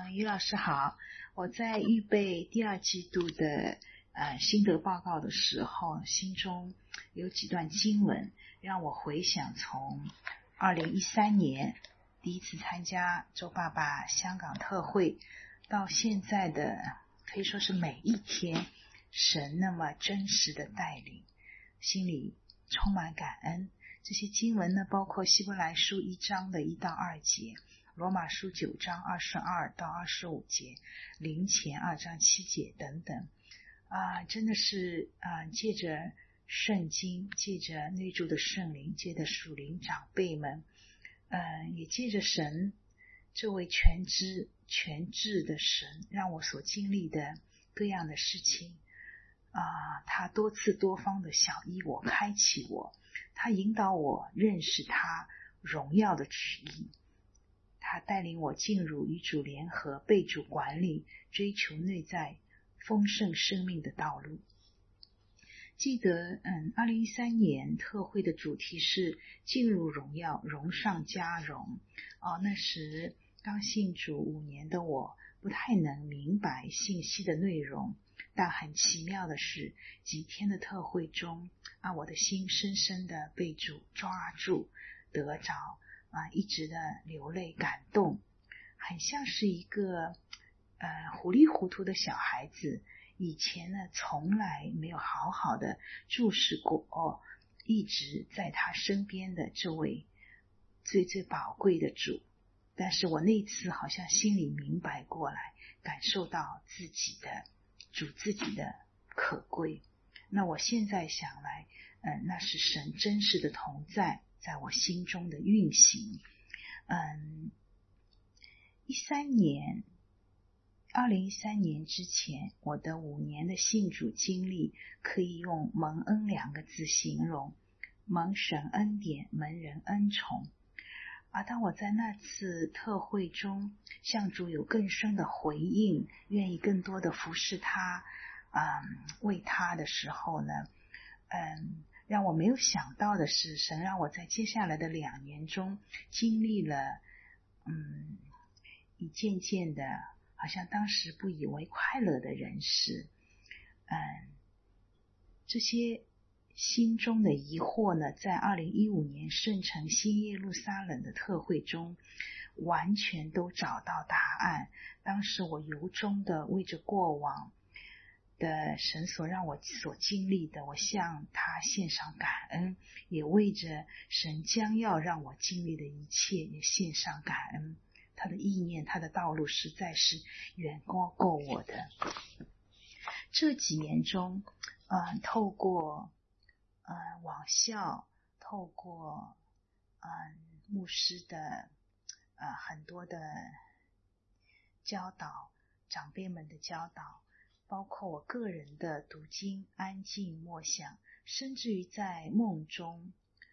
于老师好，我在预备第二季度的心得报告的时候，心中有几段经文让我回想从2013年第一次参加周爸爸香港特会到现在的可以说是每一天神那么真实的带领，心里充满感恩。这些经文呢，包括希伯来书1章的1到2节，罗马书9章22到25节，林前2章7节等等。真的是借着圣经，借着内住的圣灵，借着属灵长辈们，也借着神这位全知全智的神，让我所经历的各样的事情他多次多方的小依我，开启我，他引导我认识他荣耀的旨意，他带领我进入与主联合，被主管理，追求内在丰盛生命的道路。记得2013年特会的主题是进入荣耀，荣上加荣。那时刚信主5年的我不太能明白信息的内容，但很奇妙的是，几天的特会中我的心深深的被主抓住得着，一直的流泪感动，很像是一个糊里糊涂的小孩子，以前呢从来没有好好的注视过一直在他身边的这位最最宝贵的主。但是我那次好像心里明白过来，感受到主自己的可贵。那我现在想来，那是神真实的同在在我心中的运行。2013年之前，我的5年的信主经历可以用蒙恩2个字形容，蒙神恩典，蒙人恩宠。当我在那次特会中向主有更深的回应，愿意更多的服侍他，为他的时候呢，让我没有想到的是，神让我在接下来的2年中经历了一件件的好像当时不以为快乐的人事。这些心中的疑惑呢，在2015年圣城新耶路撒冷的特会中完全都找到答案。当时我由衷的为着过往的神所让我所经历的，我向他献上感恩，也为着神将要让我经历的一切也献上感恩。他的意念，他的道路实在是远高过我的。这几年中透过网校，透过牧师的很多的教导，长辈们的教导，包括我个人的读经、安静默想，甚至于在梦中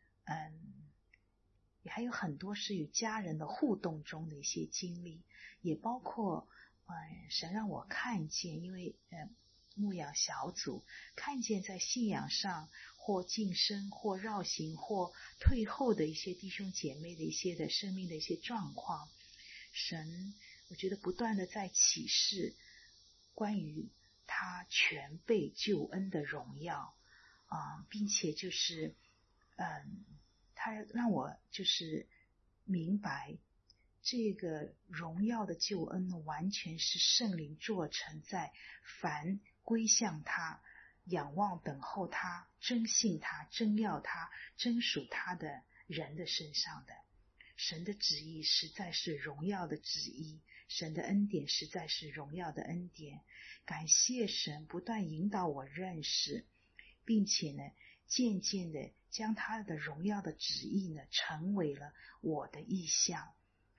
也还有很多是与家人的互动中的一些经历，也包括神让我看见，因为牧养小组看见在信仰上或晋升或绕行或退后的一些弟兄姐妹的一些的生命的一些状况，神我觉得不断的在启示关于他全备救恩的荣耀并且就是他让我就是明白这个荣耀的救恩呢，完全是圣灵做成在凡归向他、仰望等候他、真信他、真要他、真属他的人的身上的。神的旨意实在是荣耀的旨意，神的恩典实在是荣耀的恩典。感谢神不断引导我认识，并且呢渐渐的将他的荣耀的旨意呢成为了我的意向。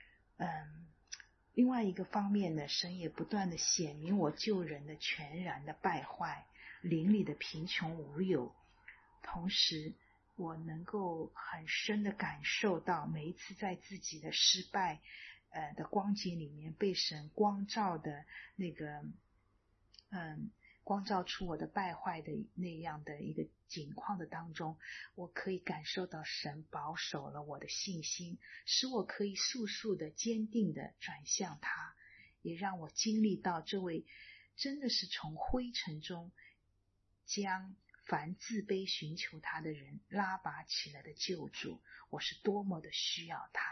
另外一个方面呢，神也不断的显明我救人的全然的败坏，灵里的贫穷无有。同时我能够很深的感受到每一次在自己的失败的光景里面被神光照的那个光照出我的败坏的那样的一个境况的当中，我可以感受到神保守了我的信心，使我可以速速的坚定的转向他， 也让我经历到这位真的是从灰尘中将凡自卑寻求他的人拉拔起来的救主，我是多么的需要他。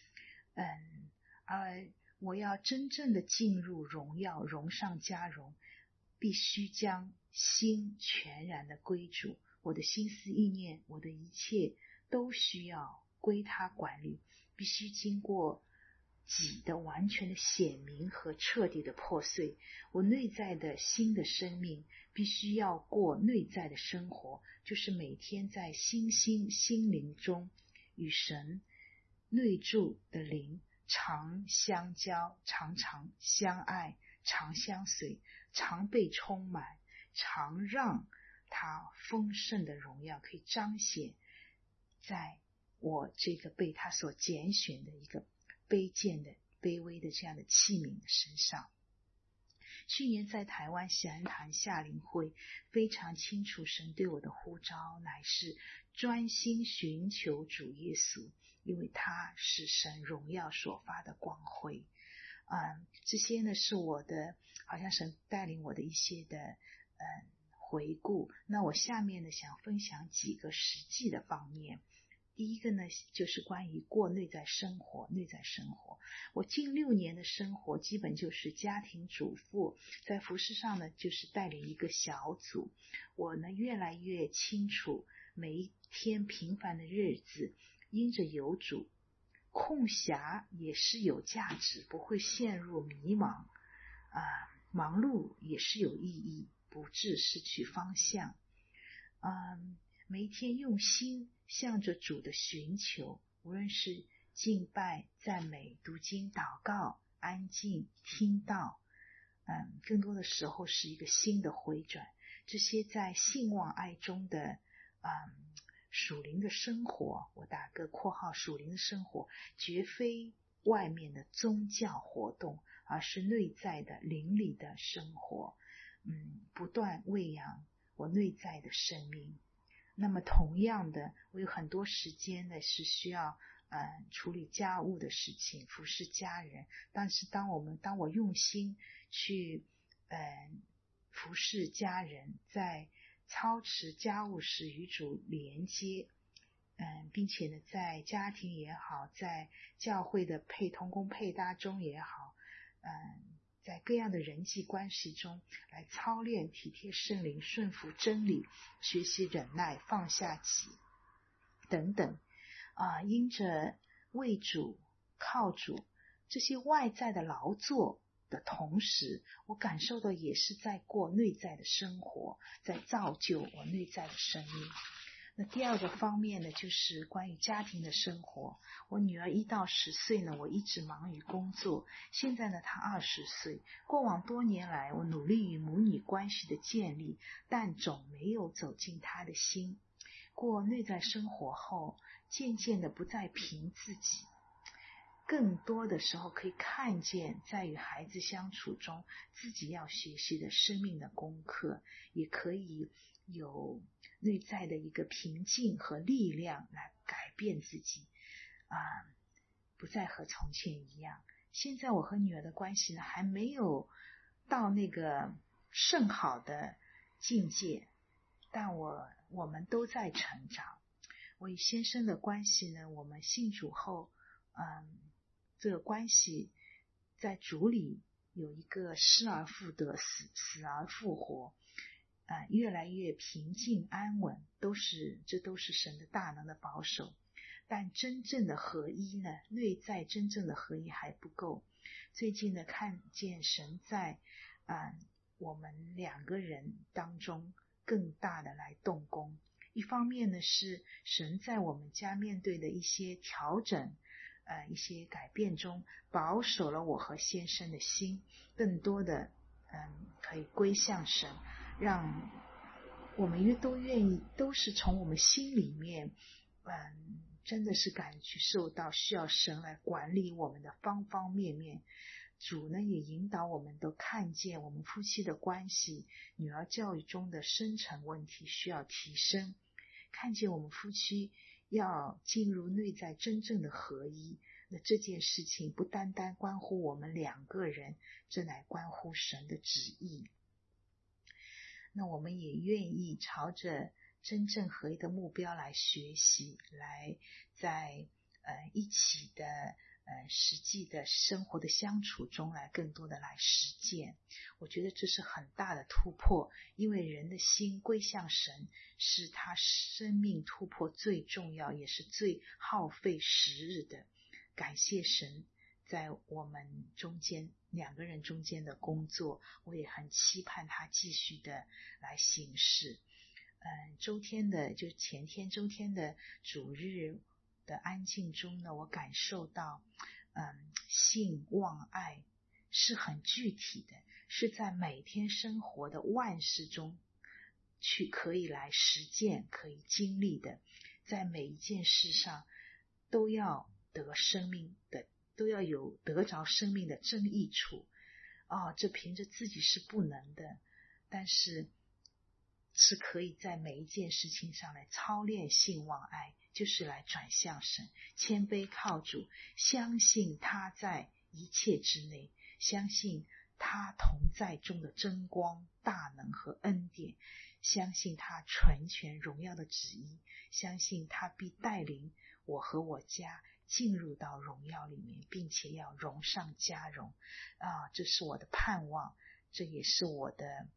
而我要真正的进入荣耀，荣上加荣，必须将心全然的归主，我的心思意念，我的一切都需要归他管理，必须经过己的完全的显明和彻底的破碎。我内在的新的生命必须要过内在的生活，就是每天在心灵中与神内住的灵常相交，常常相爱，常相随，常被充满，常让他丰盛的荣耀可以彰显在我这个被他所拣选的一个卑微的这样的器皿的身上。去年在台湾喜安堂夏灵会，非常清楚神对我的呼召乃是专心寻求主耶稣，因为他是神荣耀所发的光辉。这些呢是我的好像神带领我的一些的回顾。那我下面呢想分享几个实际的方面。第一个呢就是关于过内在生活。我近6年的生活基本就是家庭主妇，在服事上呢就是带领一个小组。我呢越来越清楚每一天平凡的日子因着有主，空暇也是有价值，不会陷入迷茫，忙碌也是有意义，不致失去方向。每一天用心向着主的寻求，无论是敬拜、赞美、读经、祷告、安静、听道，更多的时候是一个新的回转。这些在信望爱中的属灵的生活，我打个括号，属灵的生活绝非外面的宗教活动，而是内在的灵里的生活，不断喂养我内在的生命。那么同样的，我有很多时间呢是需要处理家务的事情，服侍家人。但是当我用心去服侍家人，在操持家务时与主连接，并且呢在家庭也好，在教会的同工配搭中也好，在各样的人际关系中来操练体贴圣灵，顺服真理，学习忍耐，放下己等等。因着为主靠主这些外在的劳作的同时，我感受到也是在过内在的生活，在造就我内在的生命。那第二个方面呢，就是关于家庭的生活。我女儿1到10岁呢，我一直忙于工作。现在呢，她20岁。过往多年来，我努力与母女关系的建立，但总没有走进她的心。过内在生活后，渐渐的不再凭自己，更多的时候可以看见在与孩子相处中自己要学习的生命的功课，也可以有内在的一个平静和力量来改变自己，不再和从前一样。现在我和女儿的关系呢，还没有到那个甚好的境界，但我们都在成长。我与先生的关系呢，我们信主后，这个关系在主里有一个失而复得，死而复活，越来越平静安稳，这都是神的大能的保守。但真正的合一呢，内在真正的合一还不够。最近呢，看见神在我们2个人当中更大的来动工。一方面呢，是神在我们家面对的一些调整，一些改变中保守了我和先生的心，更多的可以归向神，让我们都愿意，都是从我们心里面真的是感受到需要神来管理我们的方方面面。主呢也引导我们都看见我们夫妻的关系，女儿教育中的深层问题需要提升，看见我们夫妻要进入内在真正的合一， 那这件事情不单单关乎我们2个人，这乃关乎神的旨意。那我们也愿意朝着真正合一的目标来学习，来在一起的实际的生活的相处中来更多的来实践。我觉得这是很大的突破，因为人的心归向神是他生命突破最重要也是最耗费时日的。感谢神在我们中间2个人中间的工作，我也很期盼他继续的来行事。周天的就前天周天的主日的安静中呢，我感受到信望爱是很具体的，是在每天生活的万事中去可以来实践可以经历的，在每一件事上都要得生命的，都要有得着生命的真益处。这凭着自己是不能的，但是是可以在每一件事情上来操练信望爱，就是来转向神，谦卑靠主，相信他在一切之内，相信他同在中的真光大能和恩典，相信他纯全荣耀的旨意，相信他必带领我和我家进入到荣耀里面，并且要荣上加荣。这是我的盼望，这也是我的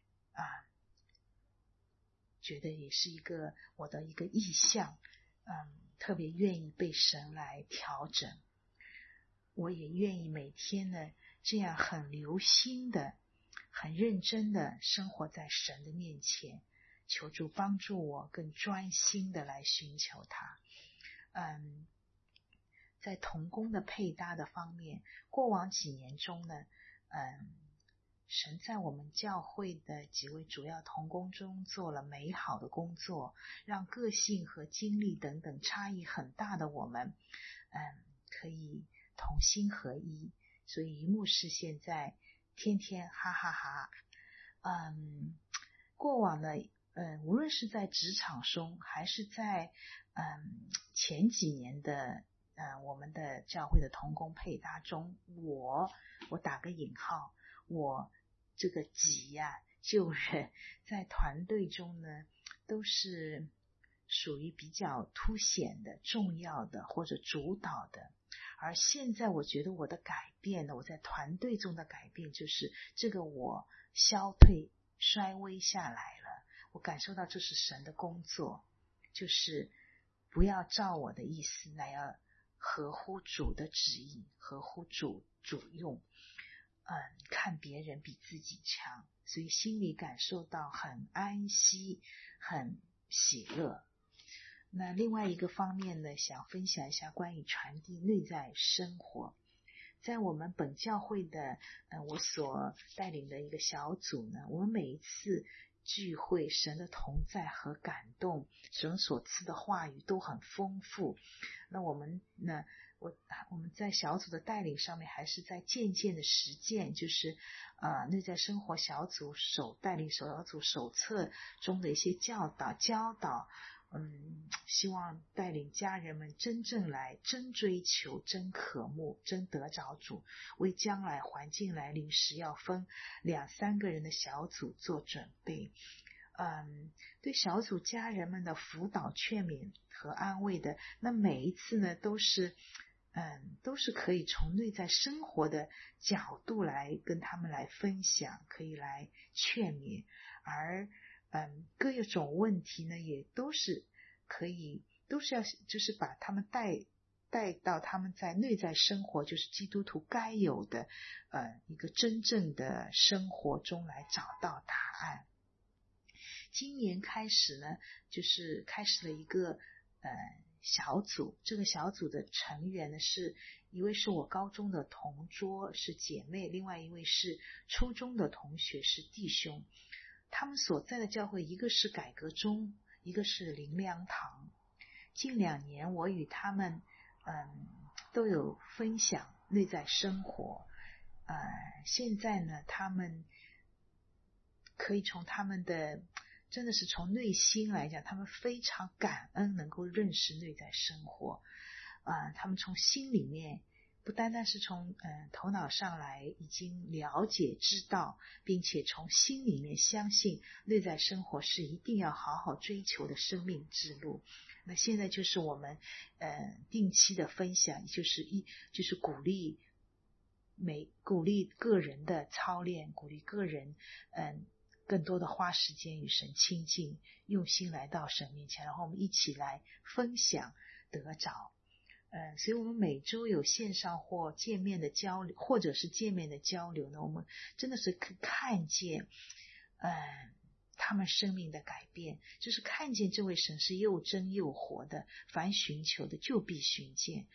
觉得也是我的一个意向，特别愿意被神来调整。我也愿意每天呢这样很留心的很认真的生活在神的面前，求主帮助我更专心的来寻求他。在同工的配搭的方面，过往几年中呢，神在我们教会的几位主要同工中做了美好的工作，让个性和经历等等差异很大的我们可以同心合一。所以牧师现在天天哈哈哈。过往呢无论是在职场中还是在前几年的我们的教会的同工配搭中，我打个引号，我这个己救人在团队中呢都是属于比较凸显的重要的或者主导的。而现在我觉得我的改变呢，我在团队中的改变就是这个我消退衰微下来了。我感受到这是神的工作，就是不要照我的意思，乃要合乎主的旨意，合乎主用。看别人比自己强，所以心里感受到很安息，很喜乐。那另外一个方面呢，想分享一下关于传递内在生活。在我们本教会的我所带领的一个小组呢，我们每一次聚会，神的同在和感动，神所赐的话语都很丰富。那我们在小组的带领上面，还是在渐渐的实践，就是内在生活小组带领小组手册中的一些教导，希望带领家人们真正来真追求，真渴慕，真得着主，为将来环境来临时要分2-3个人的小组做准备。对小组家人们的辅导劝勉和安慰的，那每一次呢都是可以从内在生活的角度来跟他们来分享，可以来劝勉。而各一种问题呢也都是要就是把他们带到他们在内在生活，就是基督徒该有的一个真正的生活中来找到答案。今年开始呢，就是开始了一个小组，这个小组的成员呢是一位是我高中的同桌是姐妹，另外一位是初中的同学是弟兄。他们所在的教会一个是改革中，一个是灵粮堂。近2年我与他们都有分享内在生活。现在呢他们可以从他们的真的是从内心来讲，他们非常感恩能够认识内在生活。 他们从心里面，不单单是从头脑上来已经了解知道，并且从心里面相信内在生活是一定要好好追求的生命之路。那现在就是我们定期的分享，就是鼓励个人的操练，鼓励个人更多的花时间与神亲近，用心来到神面前，然后我们一起来分享得着。所以我们每周有线上或见面的交流，或者是见面的交流呢，我们真的是可看见他们生命的改变，就是看见这位神是又真又活的，凡寻求的就必寻见。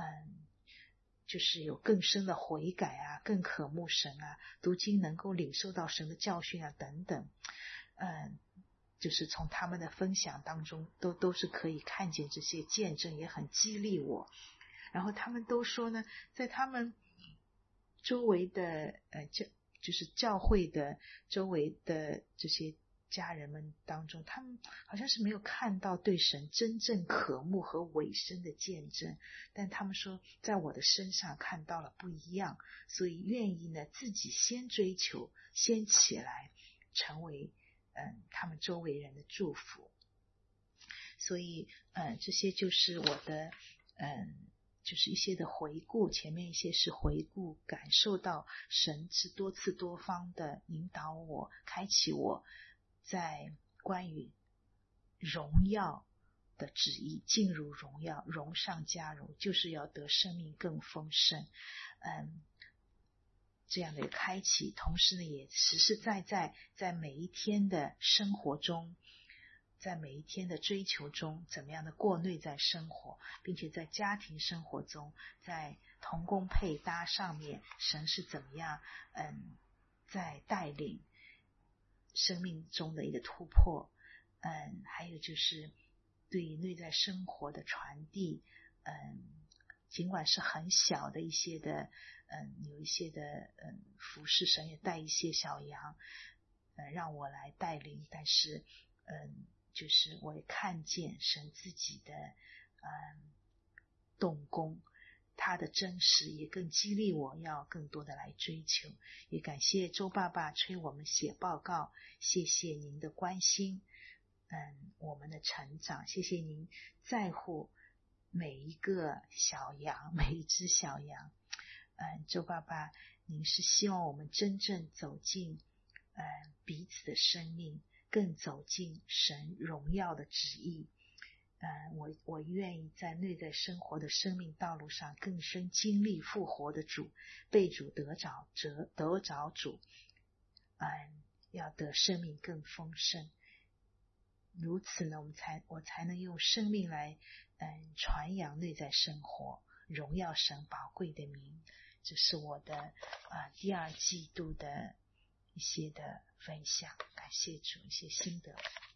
就是有更深的悔改啊，更渴慕神啊，读经能够领受到神的教训啊等等。就是从他们的分享当中都是可以看见这些见证，也很激励我。然后他们都说呢，在他们周围的就是教会的周围的这些家人们当中，他们好像是没有看到对神真正渴慕和委身的见证，但他们说在我的身上看到了不一样，所以愿意呢自己先追求，先起来成为他们周围人的祝福。所以这些就是我的就是一些的回顾，前面一些是回顾，感受到神是多次多方的引导我，开启我在关于荣耀的旨意，进入荣耀，荣上加荣，就是要得生命更丰盛。这样的开启，同时呢也实实在在在每一天的生活中，在每一天的追求中，怎么样的过内在生活，并且在家庭生活中，在同工配搭上面，神是怎么样在带领生命中的一个突破。还有就是对于内在生活的传递，尽管是很小的一些的有一些的服侍，神也带一些小羊让我来带领，但是就是我也看见神自己的动工，他的真实也更激励我要更多的来追求。也感谢周爸爸催我们写报告，谢谢您的关心我们的成长，谢谢您在乎每一个小羊，每一只小羊。周爸爸，您是希望我们真正走进彼此的生命，更走进神荣耀的旨意。我愿意在内在生活的生命道路上更深经历复活的主，被主得着主，要得生命更丰盛。如此呢，我才能用生命来传扬内在生活，荣耀神宝贵的名。这是我的第二季度的一些的分享，感谢主，一些心得。